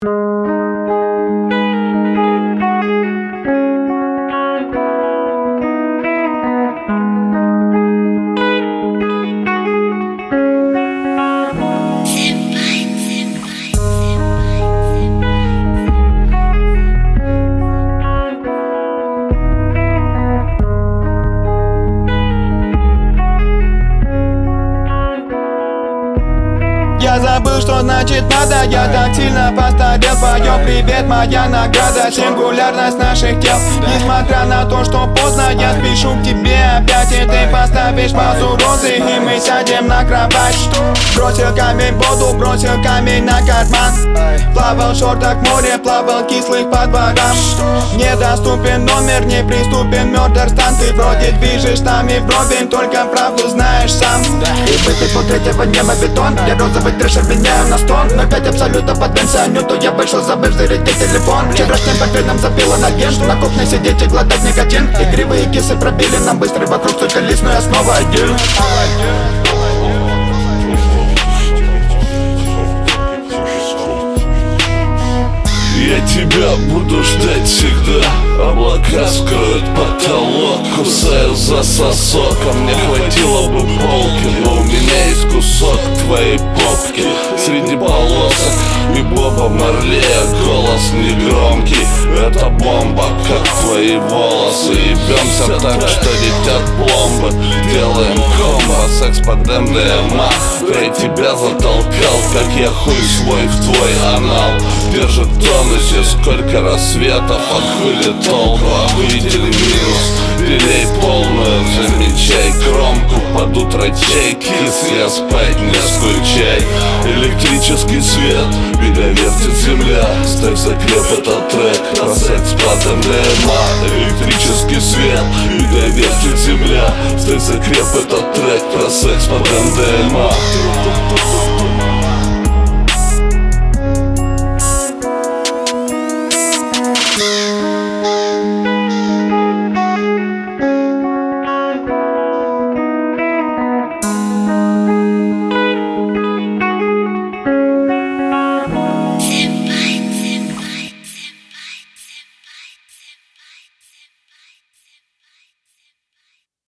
Я забыл, что значит надо. Я так сильно постарел. Пою привет, моя награда. Сингулярность наших тел. Несмотря на то, что поздно, я спешу к тебе опять. И ты поставишь паузу розы, и мы сядем на кровать. Бросил камень в воду, бросил камень на карман. Плавал в шортах в море, плавал кислых по дворам. Недоступен номер, неприступен мёрдер-стан. Ты вроде движешь нами вровень, только правду знаешь сам. И бытый пол третьего неба бетон. Я розовый трэшер меняю на стон. Но 5 абсолютно поддамся нюту. Я вышел, забыв зарядить телефон. Вчерашним портретом забил он агент. На кухне сидеть и глотать никотин. Игривые кисы пробили нам быстрый вокруг. Только листную основу один. Я тебя буду ждать всегда. Облака скроют потолок. Кусаю за сосок, а мне хватило бы полки. Но у меня есть кусок твоей попки. Среди полосок и Боба Марли. Голос негромкий, это бомба, как твои волосы. Ебемся так, что летят пломбы. Делаем комбо, секс под МДМА. Я тебя затолкал, как я хуй свой в твой анал. Держит в тонусе, сколько рассветов. А хули толку, охуительный минус. Белей полную, замечай кромку. Под утро чай, кис, я спать не скучай. Электрический свет, меня вертит земля. Ставь закреп этот трек, на секс под МДМА. Электрический свет, меня вертит земля. Ставь закреп этот трек, про секс под МДМА.